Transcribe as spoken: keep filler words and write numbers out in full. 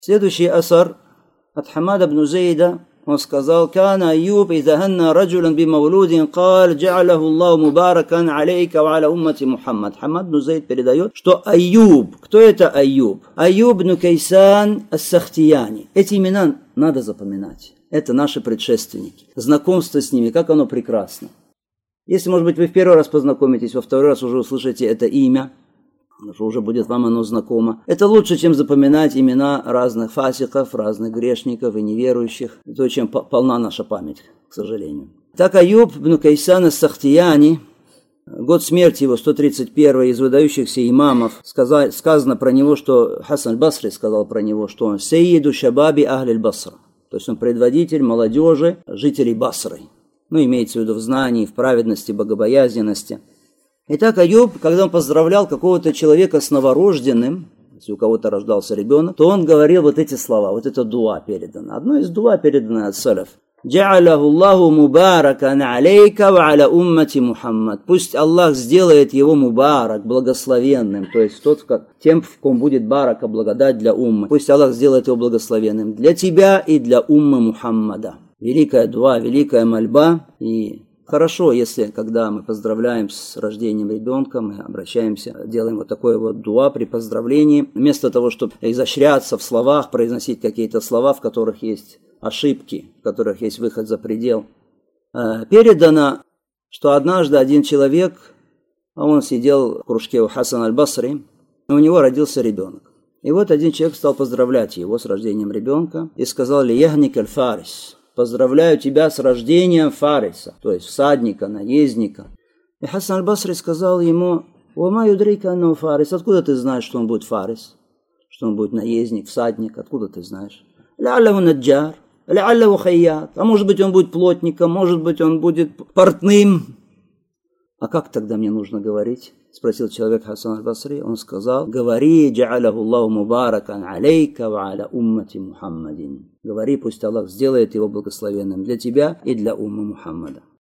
Следующий асар от Хамада ибн Зейда. Он сказал: «Кана Айюб иза ханна раджулян би мавлудин каль джа'аляху Аллаху мубаракан алейка ва аля уммати Мухаммад». Хамад ибн Зейд передает, что Айюб, кто это Айюб? Айюб ибн Кайсан ас-Сахтияни. Эти имена надо запоминать. Это наши предшественники. Знакомство с ними, как оно прекрасно. Если, может быть, вы в первый раз познакомитесь, во второй раз уже услышите это имя, уже будет вам оно знакомо. Это лучше, чем запоминать имена разных фасиков, разных грешников и неверующих. То, чем полна наша память, к сожалению. Так Айюб ибн Кайсан ас-Сахтияни, год смерти его, сто тридцать первый, из выдающихся имамов, сказал, сказано про него, что Хасан аль-Басри сказал про него, что он «Сейиду шабаби ахлиль Басра». То есть он предводитель молодежи, жителей Басры. Ну, имеется в виду в знании, в праведности, богобоязненности. Итак, Айюб, когда он поздравлял какого-то человека с новорожденным, если у кого-то рождался ребенок, то он говорил вот эти слова, вот это дуа передано. Одно из дуа передано от салаф. «Джа'аляху Аллаху мубаракан алейка ва аля уммати Мухаммад». Пусть Аллах сделает его мубарак, благословенным, то есть тот, тем, в ком будет барака, благодать для уммы. Пусть Аллах сделает его благословенным для тебя и для уммы Мухаммада. Великая дуа, великая мольба. И хорошо, если, когда мы поздравляем с рождением ребенка, мы обращаемся, делаем вот такое вот дуа при поздравлении, вместо того, чтобы изощряться в словах, произносить какие-то слова, в которых есть ошибки, в которых есть выход за предел. Передано, что однажды один человек, он сидел в кружке у Хасана аль-Басри, и у него родился ребенок. И вот один человек стал поздравлять его с рождением ребенка и сказал: «Лияхник аль-Фарис». Поздравляю тебя с рождением Фариса, то есть всадника, наездника. И Хасан аль-Басри сказал ему: «Уама юдрика аннаху Фарис». Откуда ты знаешь, что он будет Фарис? Что он будет наездник, всадник? Откуда ты знаешь? «Ля-аллаху наджар, ля-аллаху хайят». А может быть, он будет плотником, может быть, он будет портным. А как тогда мне нужно говорить? Спросил человек Хасан аль-Басри. Он сказал: «Говори, джа'аляху Аллаху мубаракан алейка ва аля уммати Мухаммадин». Говори, пусть Аллах сделает его благословенным для тебя и для уммы Мухаммада.